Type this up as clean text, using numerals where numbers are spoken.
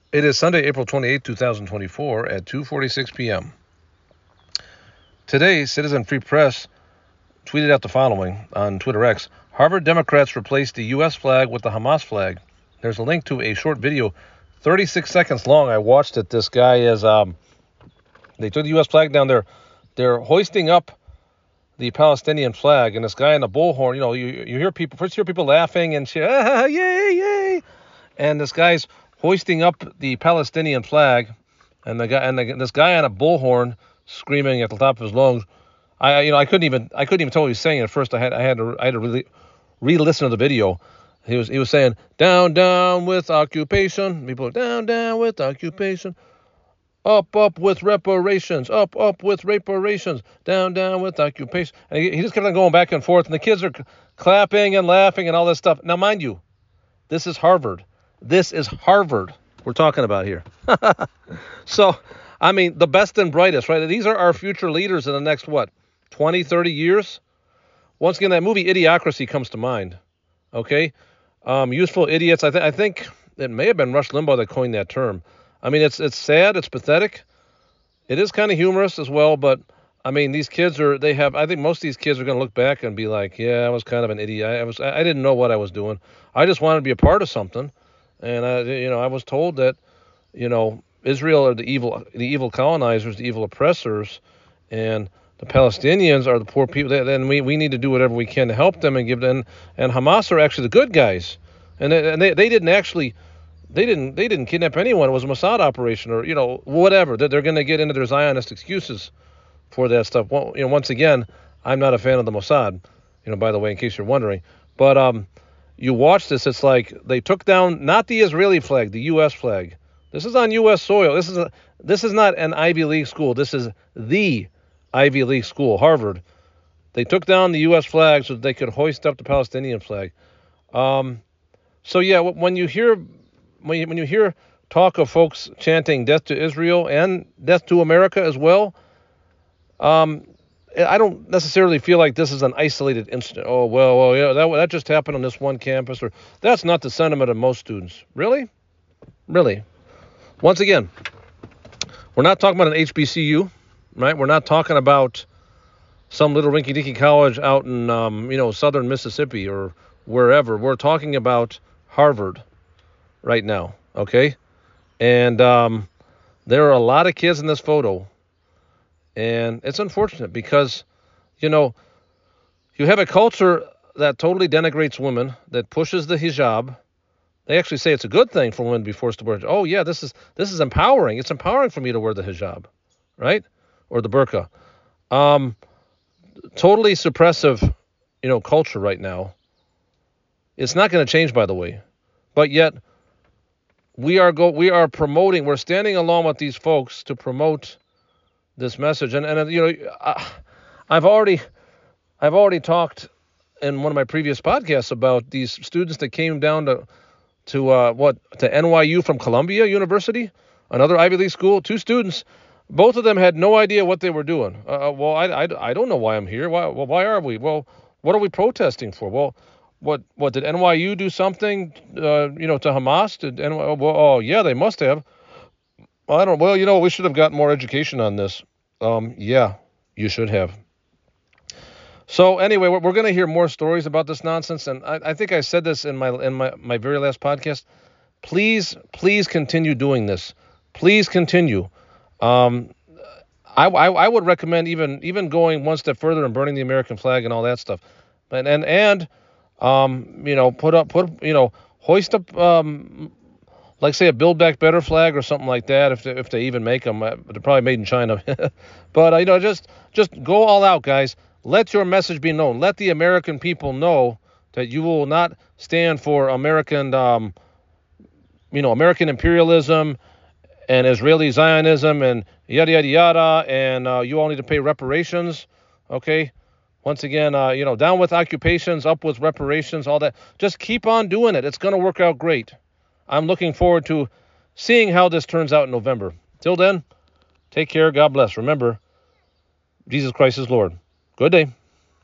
It is Sunday, April 28, 2024 at 2:46 p.m. Today, Citizen Free Press tweeted out the following on Twitter X. Harvard Democrats replaced the U.S. flag with the Hamas flag. There's a link to a short video, 36 seconds long. I watched it. This guy is, they took the U.S. flag down there. They're hoisting up the Palestinian flag, and this guy in the bullhorn, you hear people, first you hear people laughing and shit, yay, yay. And this guy's hoisting up the Palestinian flag, and this guy on a bullhorn screaming at the top of his lungs. I couldn't even tell what he was saying at first. I had to really re-listen to the video. He was saying down, down with occupation. People down, down with occupation. Up with reparations. Up with reparations. Down, down with occupation. And he just kept on going back and forth, and the kids are clapping and laughing and all this stuff. Now, mind you, this is Harvard. This is Harvard we're talking about here. So, I mean, the best and brightest, right? These are our future leaders in the next, 20, 30 years? Once again, that movie Idiocracy comes to mind. Okay? Useful idiots. I think it may have been Rush Limbaugh that coined that term. I mean, it's sad. It's pathetic. It is kind of humorous as well, but I mean, these kids I think most of these kids are going to look back and be like, yeah, I was kind of an idiot. I didn't know what I was doing. I just wanted to be a part of something. And I was told that, Israel are the evil colonizers, the evil oppressors, and the Palestinians are the poor people. Then we need to do whatever we can to help them and give them. And Hamas are actually the good guys, and they didn't kidnap anyone. It was a Mossad operation, or whatever. They're going to get into their Zionist excuses for that stuff. Well, once again, I'm not a fan of the Mossad. By the way, in case you're wondering, but you watch this, it's like they took down not the Israeli flag, the U.S. flag. This is on U.S. soil. This is not an Ivy League school. This is the Ivy League school, Harvard. They took down the U.S. flag so that they could hoist up the Palestinian flag. So yeah, when you hear talk of folks chanting death to Israel and death to America as well, I don't necessarily feel like this is an isolated incident. Oh, well, yeah, that just happened on this one campus, or that's not the sentiment of most students. Really? Really? Once again, we're not talking about an HBCU, right? We're not talking about some little rinky-dinky college out in, southern Mississippi or wherever. We're talking about Harvard right now, okay? And there are a lot of kids in this photo. And it's unfortunate because, you have a culture that totally denigrates women, that pushes the hijab. They actually say it's a good thing for women to be forced to wear it. Oh, yeah, this is empowering. It's empowering for me to wear the hijab, right? Or the burqa. Totally suppressive, culture right now. It's not going to change, by the way. But yet, we are promoting, we're standing along with these folks to promote this message, and I've already talked in one of my previous podcasts about these students that came down to NYU from Columbia University, another Ivy League school. Two students, both of them had no idea what they were doing. Well, I don't know why I'm here. Why are we? Well, what are we protesting for? Well, what did NYU do something to Hamas? Did NYU? Well, oh yeah, they must have. I don't. Well, we should have gotten more education on this. Yeah, you should have. So anyway, we're going to hear more stories about this nonsense, and I think I said this in my very last podcast. Please continue doing this. Please continue. I would recommend even going one step further and burning the American flag and all that stuff, and hoist up like say a Build Back Better flag or something like that, if they even make them. They're probably made in China. But just go all out, guys. Let your message be known. Let the American people know that you will not stand for American imperialism and Israeli Zionism and yada yada yada, and you all need to pay reparations. Okay. Once again, down with occupations, up with reparations, all that. Just keep on doing it. It's going to work out great. I'm looking forward to seeing how this turns out in November. Till then, take care. God bless. Remember, Jesus Christ is Lord. Good day.